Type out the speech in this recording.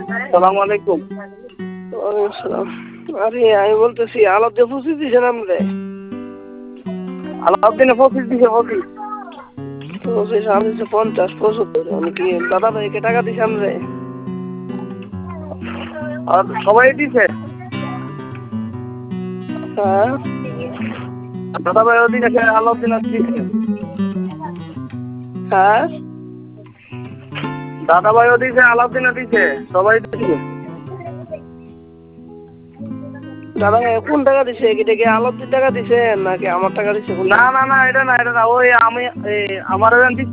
সালাম আলাইকুম। ওয়ালাইকুম সালাম। আরে আমি বলতেছি আলাদা পঁচিশ দিয়েছেন আপনি? আলাউদ্দিনে 25 দিছে 25। পঁচিশ আমি দিচ্ছি 50 75। আমি কি দাদা ভাইকে টাকা দিছি আপনি? আর সবাই দিছে। হ্যাঁ দাদা ভাই ওদিন এসে আলাউদ্দিন দিছে। হ্যাঁ দাদা ভাই দিছে, আলাউদ্দিন দিছে, সবাই দিছে। দাদা ভাই কোন টাকা দিছে? এটা কি আলাদিন টাকা দিছে নাকি আমার টাকা দিছে? না না না, এটা না, এটা না, ওই আমি আমার